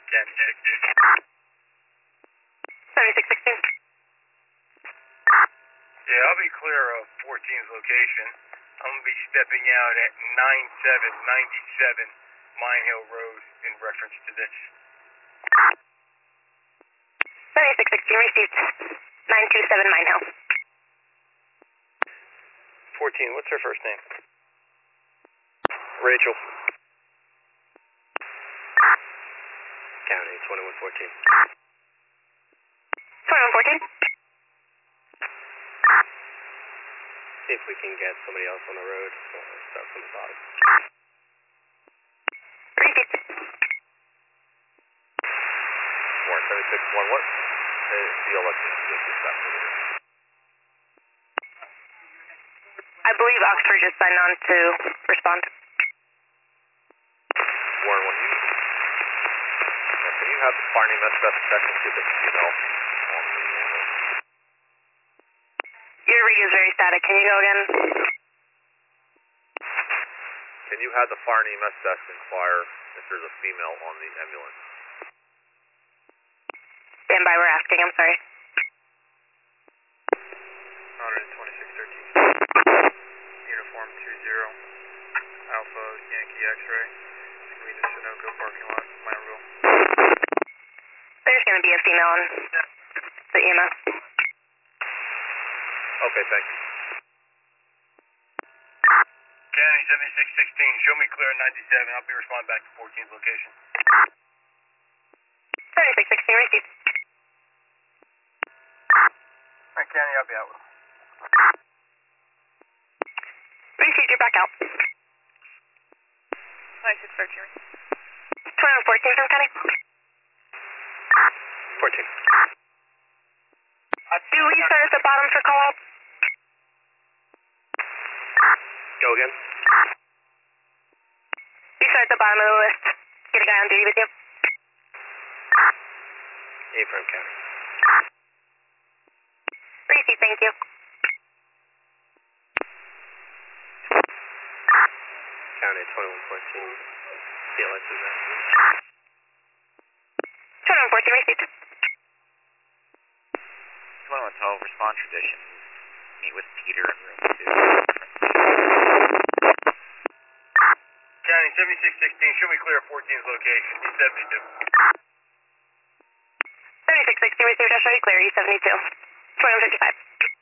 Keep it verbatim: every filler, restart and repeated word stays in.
ten sixteen. seventy-six sixteen. Yeah, I'll be clear of fourteen's location. I'm going to be stepping out at nine seven nine seven Mine Hill Road in reference to this. seventy-six sixteen received. nine two seven Mine Hill. fourteen, what's her first name? Rachel. County, twenty-one fourteen. twenty-one fourteen. See if we can get somebody else on the road. We'll start from the bottom. Received. Warren, seventy-six one, what? Uh, feel like this is stuff over there. I believe Oxford just signed on to respond. Warren, when you, yeah, can you have the Barney Metcalf section to the female on the ambulance? Your read is very static. Can you go again? Can you have the Farney M S S inquire if there's a female on the ambulance? Stand by, we're asking. I'm sorry. one twenty-six thirteen. Uniform two zero. Alpha Yankee X-ray. Lead to Sunoco parking lot. Minerville. There's going to be a female on the E M S. Okay, thank you. County seventy-six sixteen, show me clear ninety-seven. I'll be responding back to fourteen's location. seventy-six sixteen received. Alright, County, I'll be out. Received, you're back out. ninety-six thirteen. twenty-one fourteen from County. fourteen. Do we start at the bottom for call out? Go again? We start at the bottom of the list. Get a guy on duty with you. Ephraim County. Received, thank you. County, twenty-one fourteen. C L I two message. twenty-one fourteen received. twenty-one twelve, respond tradition. Meet with Peter in room two. County seventy-six sixteen, show me clear fourteen's location. E seventy-two. seventy-six sixteen received, I'll show you clear. E seventy-two. twenty-one fifty-five.